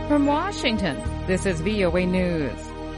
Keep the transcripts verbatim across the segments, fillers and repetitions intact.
From Washington, this is V O A News.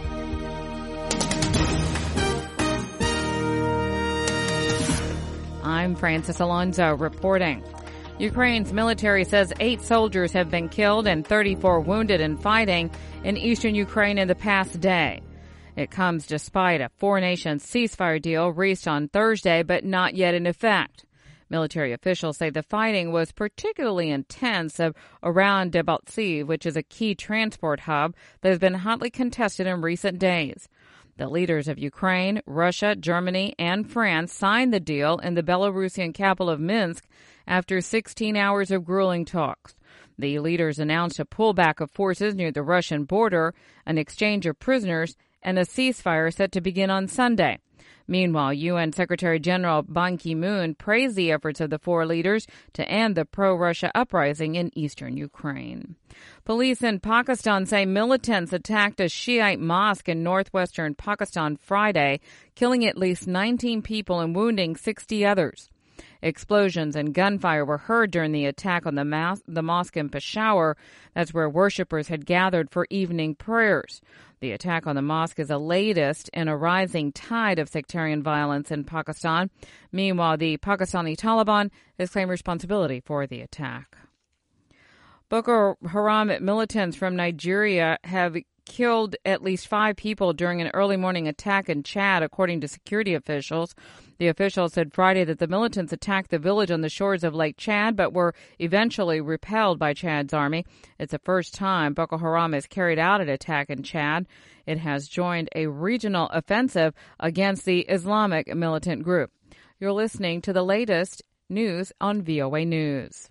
I'm Francis Alonso reporting. Ukraine's military says eight soldiers have been killed and thirty-four wounded in fighting in eastern Ukraine in the past day. It comes despite a four-nation ceasefire deal reached on Thursday, but not yet in effect. Military officials say the fighting was particularly intense around Debaltseve, which is a key transport hub that has been hotly contested in recent days. The leaders of Ukraine, Russia, Germany, and France signed the deal in the Belarusian capital of Minsk after sixteen hours of grueling talks. The leaders announced a pullback of forces near the Russian border, an exchange of prisoners, and a ceasefire set to begin on Sunday. Meanwhile, U N Secretary General Ban Ki-moon praised the efforts of the four leaders to end the pro-Russia uprising in eastern Ukraine. Police in Pakistan say militants attacked a Shiite mosque in northwestern Pakistan Friday, killing at least nineteen people and wounding sixty others. Explosions and gunfire were heard during the attack on the, mas- the mosque in Peshawar. That's where worshippers had gathered for evening prayers. The attack on the mosque is the latest in a rising tide of sectarian violence in Pakistan. Meanwhile, the Pakistani Taliban has claimed responsibility for the attack. Boko Haram militants from Nigeria have killed at least five people during an early morning attack in Chad, according to security officials. The officials said Friday that the militants attacked the village on the shores of Lake Chad, but were eventually repelled by Chad's army. It's the first time Boko Haram has carried out an attack in Chad. It has joined a regional offensive against the Islamic militant group. You're listening to the latest news on V O A News.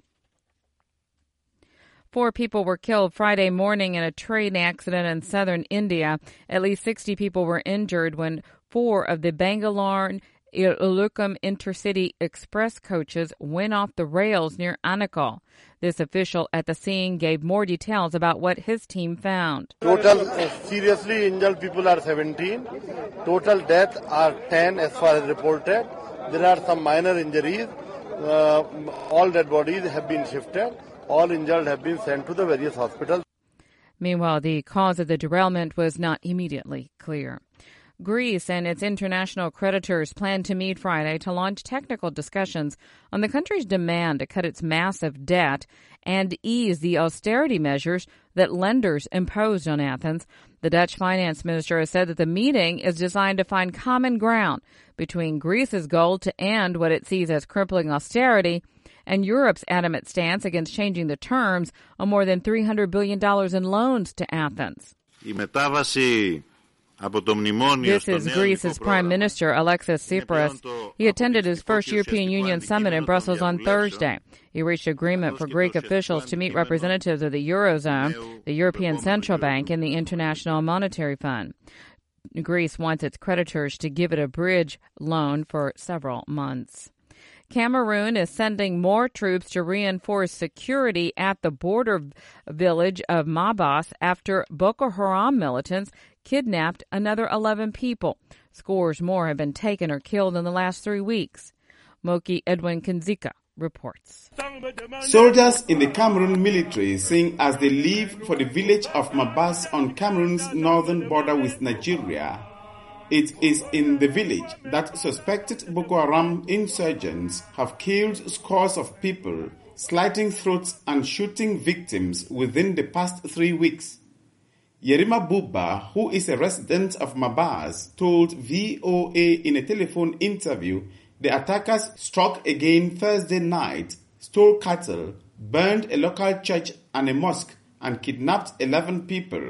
Four people were killed Friday morning in a train accident in southern India. At least sixty people were injured when four of the Bangalore-Ullukum intercity express coaches went off the rails near Anekal. This official at the scene gave more details about what his team found. Total uh, seriously injured people are seventeen. Total deaths are ten as far as reported. There are some minor injuries. Uh, all dead bodies have been shifted. All injured have been sent to the various hospitals. Meanwhile, the cause of the derailment was not immediately clear. Greece and its international creditors plan to meet Friday to launch technical discussions on the country's demand to cut its massive debt and ease the austerity measures that lenders imposed on Athens. The Dutch finance minister has said that the meeting is designed to find common ground between Greece's goal to end what it sees as crippling austerity and Europe's adamant stance against changing the terms on more than three hundred billion dollars in loans to Athens. This is Greece's Prime Minister, Alexis Tsipras. He attended his first European Union summit in Brussels on Thursday. He reached agreement for Greek officials to meet representatives of the Eurozone, the European Central Bank, and the International Monetary Fund. Greece wants its creditors to give it a bridge loan for several months. Cameroon is sending more troops to reinforce security at the border village of Mabas after Boko Haram militants kidnapped another eleven people. Scores more have been taken or killed in the last three weeks. Moki Edwin Kinzika reports. Soldiers in the Cameroon military sing as they leave for the village of Mabas on Cameroon's northern border with Nigeria. It is in the village that suspected Boko Haram insurgents have killed scores of people, slitting throats and shooting victims within the past three weeks. Yerima Buba, who is a resident of Mabas, told V O A in a telephone interview the attackers struck again Thursday night, stole cattle, burned a local church and a mosque, and kidnapped eleven people.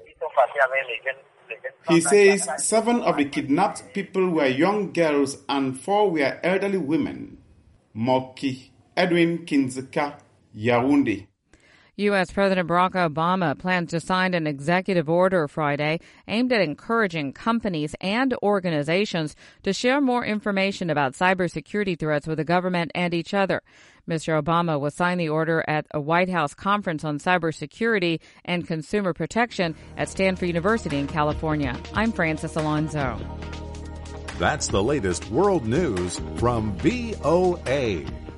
He says seven of the kidnapped people were young girls and four were elderly women. Moki Edwin Kinzika, Yaoundé. U S. President Barack Obama plans to sign an executive order Friday aimed at encouraging companies and organizations to share more information about cybersecurity threats with the government and each other. Mister Obama will sign the order at a White House conference on cybersecurity and consumer protection at Stanford University in California. I'm Francis Alonso. That's the latest world news from V O A.